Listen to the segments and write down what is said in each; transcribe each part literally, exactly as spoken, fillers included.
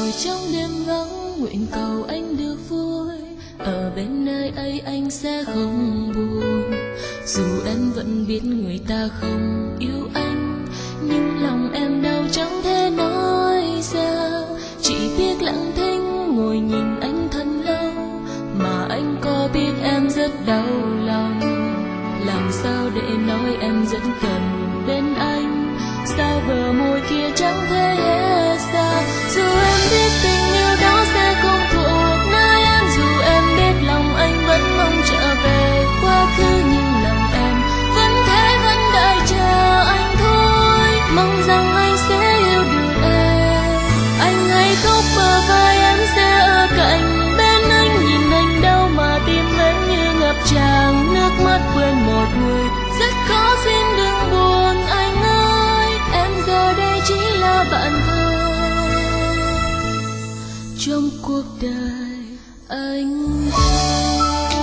ngồi trong đêm vắng nguyện cầu anh được vui, ở bên nơi ấy anh sẽ không buồn. Dù em vẫn biết người ta không yêu anh, nhưng lòng em đau chẳng thể nói ra. Chỉ biết lặng thinh ngồi nhìn anh thật lâu, mà anh có biết em rất đau lòng. Làm sao để nói em rất cần bên anh, sao bờ môi kia chẳng thể hé ra. Dù em biết tình yêu đó sẽ không thuộc nơi em, dù em biết lòng anh vẫn mong trở về quá khứ, nhưng lòng em vẫn thế vẫn đợi chờ anh thôi. Mong rằng anh sẽ yêu được em, anh hãy khóc bờ vai em sẽ ở cạnh bên anh. Nhìn anh đâu mà tim em như ngập tràn nước mắt, quên một người rất khó, xin đừng buồn anh ơi. Em giờ đây chỉ là bạn thôi trong cuộc đời anh thôi.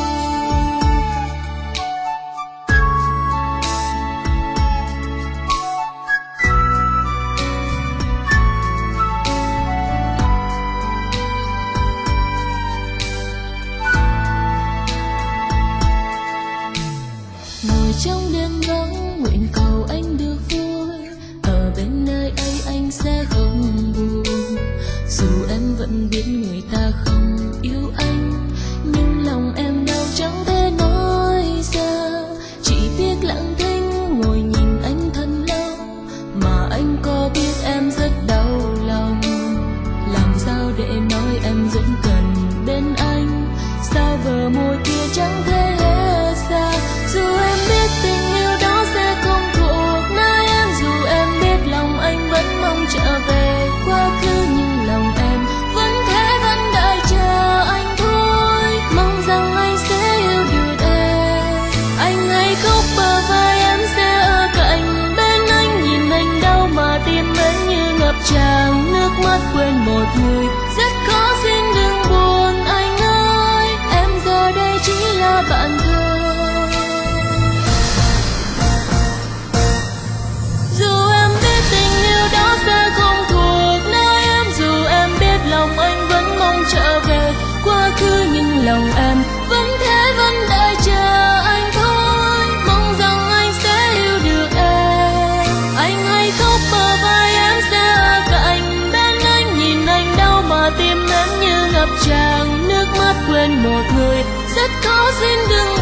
Ngồi trong đêm vắng nguyện cầu anh được vui, ở bên nơi ấy anh sẽ không buồn. Dù em vẫn biết người ta không yêu anh, nhưng lòng em đau chẳng thể nói ra. Chỉ biết lặng thinh ngồi nhìn anh thật lâu, mà anh có biết em rất đau lòng. Làm sao để nói em vẫn cần bên anh, sao bờ môi kia chẳng thể hé ra. Dù em biết tình yêu đó sẽ không thuộc nơi em, dù em biết lòng anh vẫn mong trở về quá khứ, nhưng lòng em vẫn thế vẫn đợi chờ anh thôi. Mong rằng anh sẽ yêu được em, anh hãy khóc bờ vai em sẽ ở cạnh bên anh. Nhìn anh đâu mà tim em như ngập tràn nước mắt, quên một người rất khó, xin đừng buồn anh ơi. Em giờ đây chỉ là bạn thôi. Dù em biết tình yêu đó sẽ không thuộc nơi em, dù em biết lòng anh vẫn mong trở về quá khứ, nhưng lòng em vẫn thế vẫn đợi chờ anh thôi. Mong rằng anh sẽ yêu được em, anh hãy khóc bờ vai em sẽ ở cạnh bên anh. Nhìn anh đâu mà tim em như ngập tràn nước mắt, quên một người rất khó, xin đừng